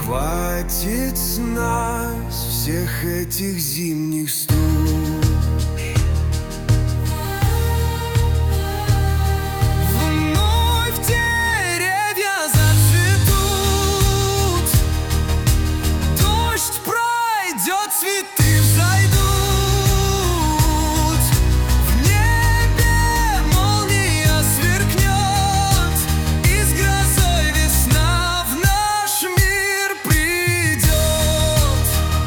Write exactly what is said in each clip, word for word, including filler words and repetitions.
хватит с нас всех этих зимних стуж. Вновь деревья зацветут, дождь пройдет, цветы взойдут. В небе молния сверкнет, и с грозой весна в наш мир придет.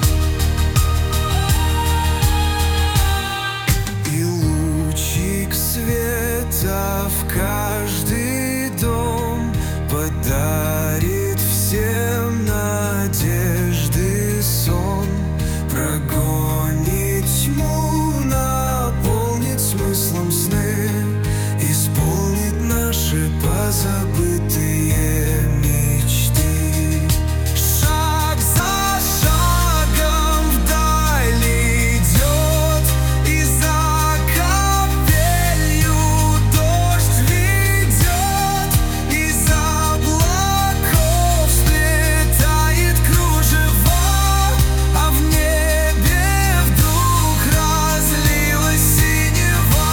И лучик света в каждый дом подарит всем надежды сон, прогонит тьму, наполнит смыслом сны, исполнит наши позабытые мечты. Шаг за шагом вдаль идет, и за капелью дождь ведет, из облаков слетает кружево, а в небе вдруг разлилась синева.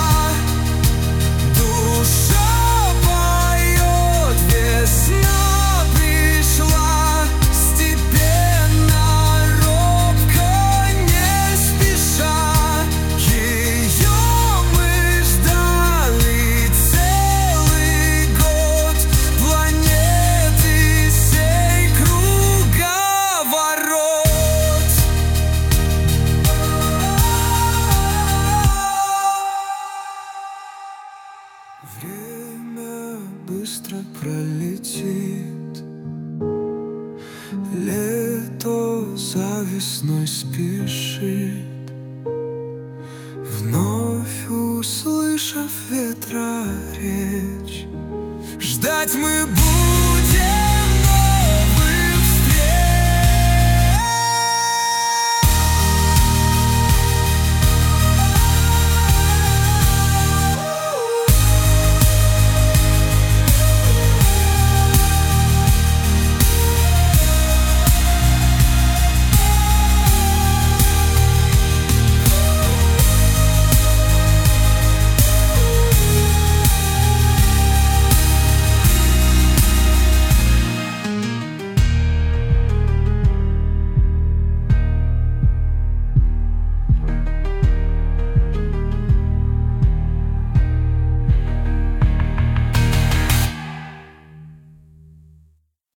Душа поет, весна пришла, степенно, робко, не спеша. Ее мы ждали целый год, планеты сей круговорот. Время быстро пролетит, лето за весной спешит. Вновь услышав ветра речь, ждать мы будем.